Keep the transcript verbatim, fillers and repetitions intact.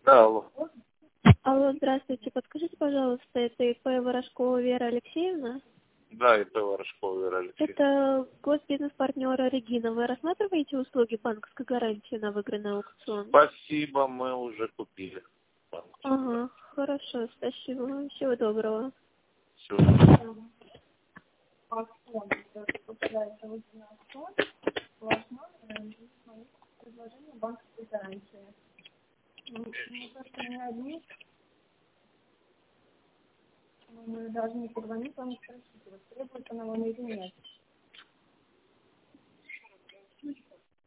Да, алло. Алло, здравствуйте. Подскажите, пожалуйста, это ИП Ворожкова Вера Алексеевна? Да, это Ворожкова Вера Алексеевна. Это госбизнес-партнера Регина. Вы рассматриваете услуги банковской гарантии на выигранный аукцион? Спасибо, мы уже купили. Ага, хорошо, спасибо. Всего доброго. Все. Предложение банковской гарантии. Мы просто не одни. Мы должны позвонить вам и спросить, вот требуется она вам или нет.